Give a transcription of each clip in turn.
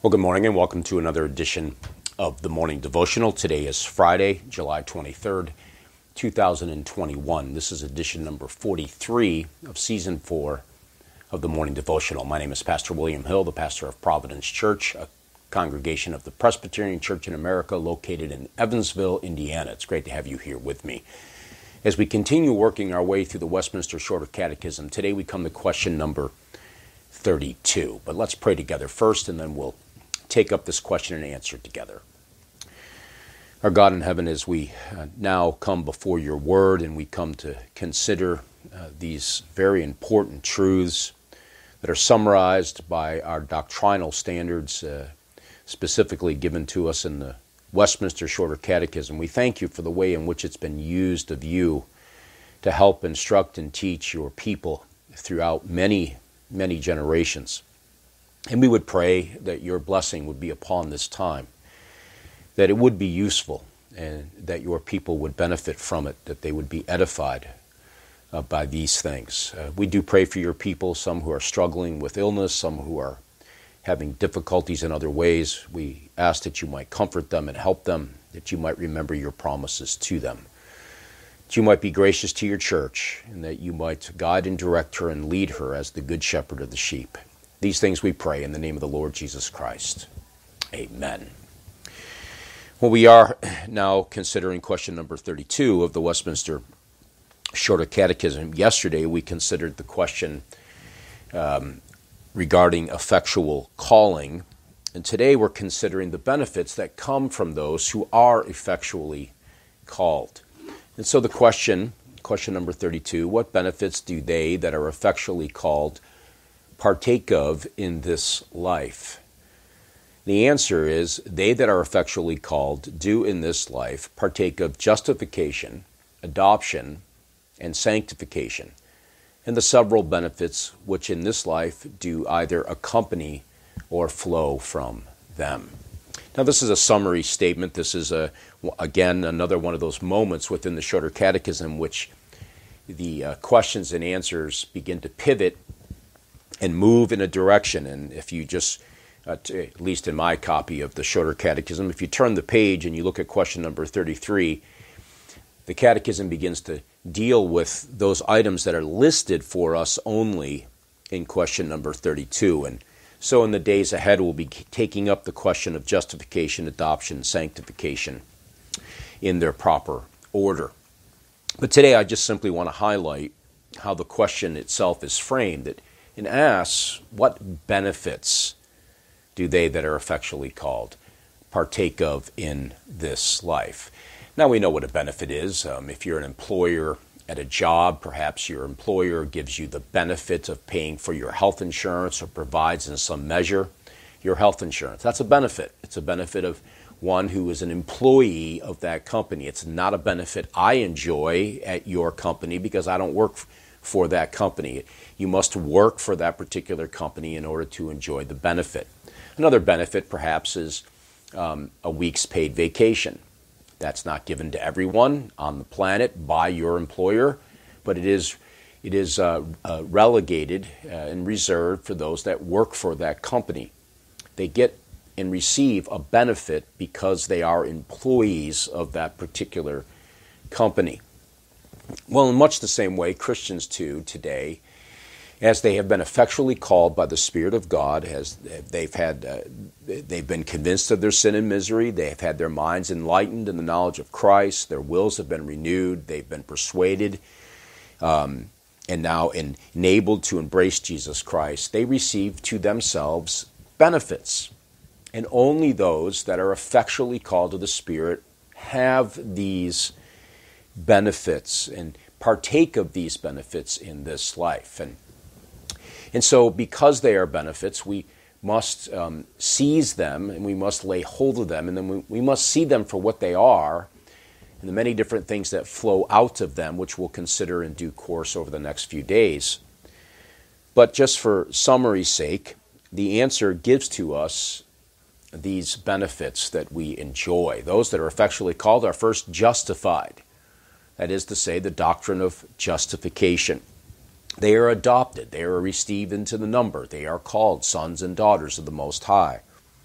Well, good morning and welcome to another edition of the Morning Devotional. Today is Friday, July 23rd, 2021. This is edition number 43 of Season 4 of the Morning Devotional. My name is Pastor William Hill, the pastor of Providence Church, a congregation of the Presbyterian Church in America located in Evansville, Indiana. It's great to have you here with me. As we continue working our way through the Westminster Shorter Catechism, today we come to question number 32. But let's pray together first, and then we'll take up this question and answer together. Our God in heaven, as we now come before your word and we come to consider these very important truths that are summarized by our doctrinal standards, specifically given to us in the Westminster Shorter Catechism, we thank you for the way in which it's been used of you to help instruct and teach your people throughout many, many generations. And we would pray that your blessing would be upon this time, that it would be useful, and that your people would benefit from it, that they would be edified by these things. We do pray for your people, some who are struggling with illness, some who are having difficulties in other ways. We ask that you might comfort them and help them, that you might remember your promises to them, that you might be gracious to your church, and that you might guide and direct her and lead her as the good shepherd of the sheep. These things we pray in the name of the Lord Jesus Christ. Amen. Well, we are now considering question number 32 of the Westminster Shorter Catechism. Yesterday we considered the question regarding effectual calling, and today we're considering the benefits that come from those who are effectually called. And so the question number 32, what benefits do they that are effectually called partake of in this life? The answer is, they that are effectually called do in this life partake of justification, adoption, and sanctification, and the several benefits which in this life do either accompany or flow from them. Now, this is a summary statement. This is, again, another one of those moments within the Shorter Catechism which the questions and answers begin to pivot and move in a direction. And if you just, at least in my copy of the Shorter Catechism, if you turn the page and you look at question number 33, the Catechism begins to deal with those items that are listed for us only in question number 32. And so in the days ahead, we'll be taking up the question of justification, adoption, sanctification in their proper order. But today I just simply want to highlight how the question itself is framed. It asks, what benefits do they that are effectually called partake of in this life? Now, we know what a benefit is. If you're an employer at a job, perhaps your employer gives you the benefit of paying for your health insurance or provides in some measure your health insurance. That's a benefit. It's a benefit of one who is an employee of that company. It's not a benefit I enjoy at your company because I don't work for that company. You must work for that particular company in order to enjoy the benefit. Another benefit perhaps is a week's paid vacation. That's not given to everyone on the planet by your employer, but it is relegated and reserved for those that work for that company. They get and receive a benefit because they are employees of that particular company. Well, in much the same way, Christians too today, as they have been effectually called by the Spirit of God, as they've been convinced of their sin and misery, they have had their minds enlightened in the knowledge of Christ, their wills have been renewed, they've been persuaded, and now enabled to embrace Jesus Christ. They receive to themselves benefits, and only those that are effectually called to the Spirit have these benefits and partake of these benefits in this life. And so because they are benefits, we must seize them and we must lay hold of them, and then we must see them for what they are and the many different things that flow out of them, which we'll consider in due course over the next few days. But just for summary's sake, the answer gives to us these benefits that we enjoy. Those that are effectually called are first justified. That is to say, the doctrine of justification. They are adopted. They are received into the number. They are called sons and daughters of the Most High.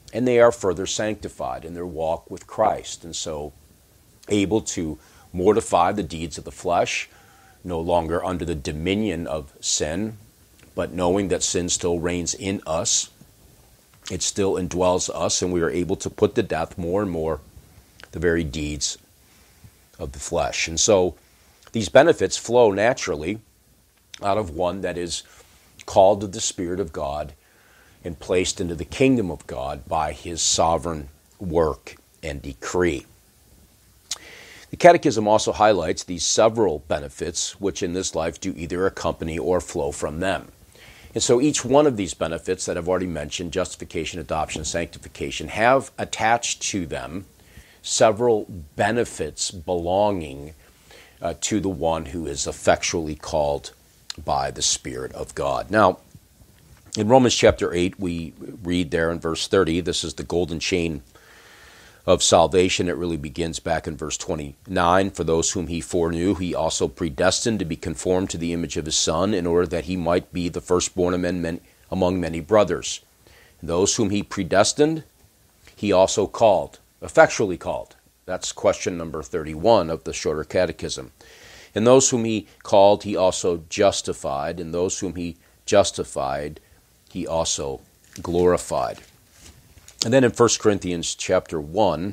and they are further sanctified in their walk with Christ, and so able to mortify the deeds of the flesh, no longer under the dominion of sin, but knowing that sin still reigns in us. It still indwells us, and we are able to put to death more and more the very deeds of the flesh. And so these benefits flow naturally out of one that is called to the Spirit of God and placed into the kingdom of God by his sovereign work and decree. The Catechism also highlights these several benefits which in this life do either accompany or flow from them. And so each one of these benefits that I've already mentioned, justification, adoption, sanctification, have attached to them several benefits belonging to the one who is effectually called by the Spirit of God. Now, in Romans chapter 8, we read there in verse 30, this is the golden chain of salvation. It really begins back in verse 29. For those whom he foreknew, he also predestined to be conformed to the image of his Son, in order that he might be the firstborn among many brothers. And those whom he predestined, he also called, effectually called. That's question number 31 of the Shorter Catechism. And those whom he called, he also justified. And those whom he justified, he also glorified. And then in 1 Corinthians chapter 1,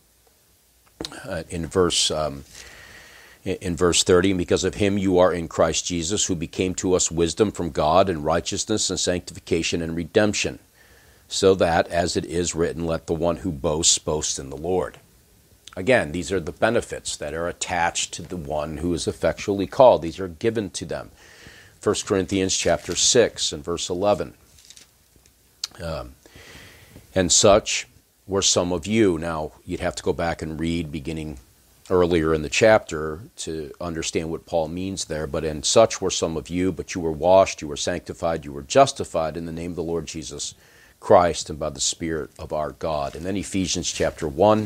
in verse 30, because of him you are in Christ Jesus, who became to us wisdom from God and righteousness and sanctification and redemption, so that, as it is written, let the one who boasts boast in the Lord. Again, these are the benefits that are attached to the one who is effectually called. These are given to them. 1 Corinthians chapter 6 and verse 11. And such were some of you. Now, you'd have to go back and read beginning earlier in the chapter to understand what Paul means there. But and such were some of you, but you were washed, you were sanctified, you were justified in the name of the Lord Jesus Christ and by the Spirit of our God. And then Ephesians chapter 1,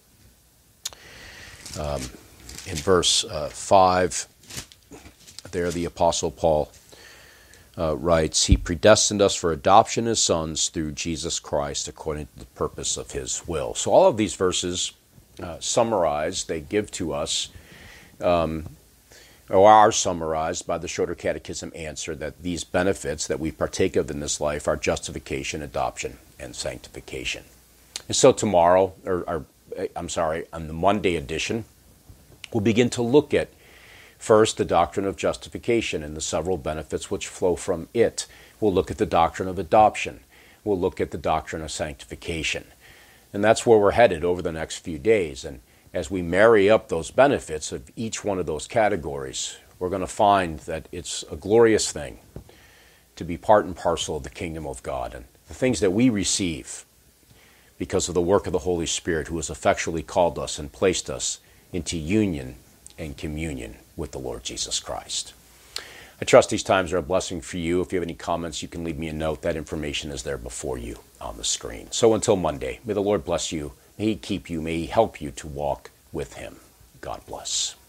in verse 5, there the Apostle Paul writes, he predestined us for adoption as sons through Jesus Christ according to the purpose of his will. So all of these verses summarize, they give to us, or are summarized by the Shorter Catechism answer that these benefits that we partake of in this life are justification, adoption, and sanctification. And so tomorrow, on the Monday edition, we'll begin to look at first, the doctrine of justification and the several benefits which flow from it. We'll look at the doctrine of adoption. We'll look at the doctrine of sanctification. And that's where we're headed over the next few days. And as we marry up those benefits of each one of those categories, we're going to find that it's a glorious thing to be part and parcel of the kingdom of God. And the things that we receive because of the work of the Holy Spirit, who has effectually called us and placed us into union and communion with the Lord Jesus Christ. I trust these times are a blessing for you. If you have any comments, you can leave me a note. That information is there before you on the screen. So until Monday, may the Lord bless you. May he keep you. May he help you to walk with him. God bless.